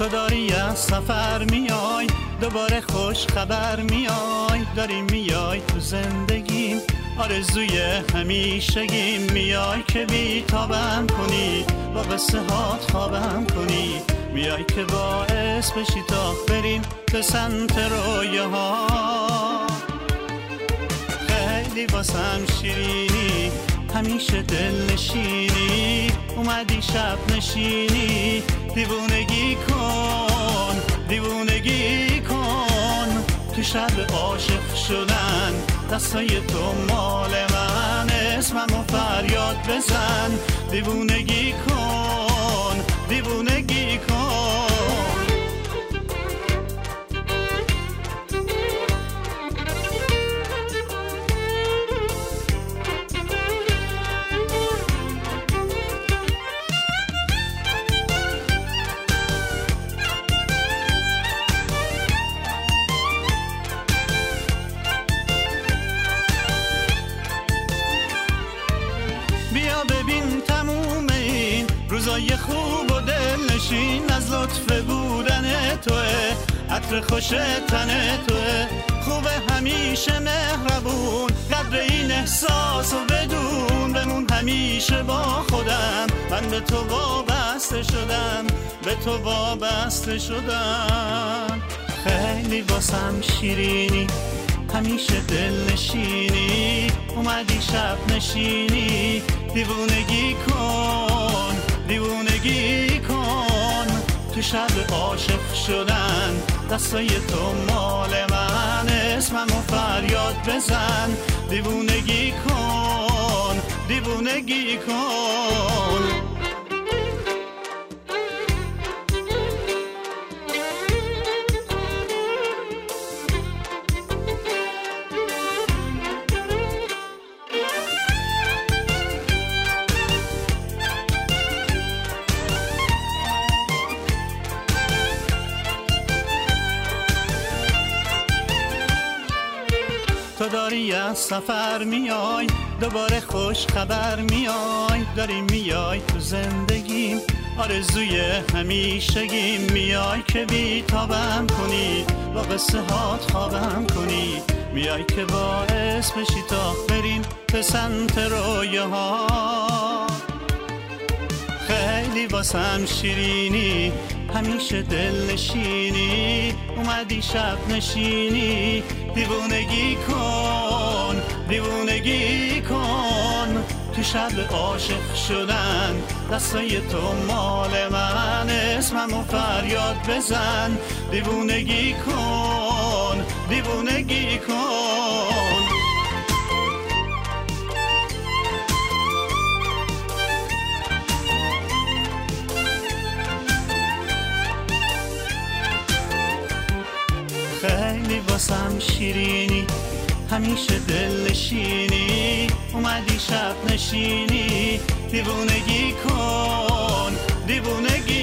تو داری از سفر میای، دوباره خوش خبر میای، داری میای تو زندگیم، آرزوی همیشگیم، میای که بیتابم کنی، با قصه هات خوابم کنی، میای که باعث بشی تا بریم به سمت رویاها. خیلی واسم شیرینی، همیشه دل نشینی، اومدی شب نشینی، دیوونگی کن، دیوونگی کن، تو شب عاشق شدن دستای تو مال من، اسممو فریاد بزن، دیوونگی کن، دیوونگی کن. بیا ببین تموم این روزای خوب و دل نشین، از لطف بودن توه، عطر خوش تن توه، خوبه همیشه مهربون، قدر این احساس و بدون، بمون همیشه با خودم، من به تو وابسته شدم، به تو وابسته شدم. خیلی واسم شیرینی، همیشه دل نشینی، اومدی شب نشینی، دیوونگی کن، دیوونگی کن، تو شب عاشق شدن دستای تو مال من، اسممو فریاد بزن، دیوونگی کن، دیوونگی کن. تو داری از سفر میای، دوباره خوش خبر میای، داری میای تو زندگیم، آرزوی همیشگیم، میای که بیتابم کنی، با قصه هات خوابم کنی، میای که باعث بشی تا بریم به سمت رویاها. خیلی واسم شیرینی، همیشه دل نشینی، اومدی شب نشینی، دیوونگی کن، دیوونگی کن، تو شب عاشق شدن دستای تو مال من، اسممو فریاد بزن، دیوونگی کن، دیوونگی کن. خیلی واسم شیرینی، همیشه دل نشینی، اومدی شب نشینی، دیوونگی کن، دیوونگی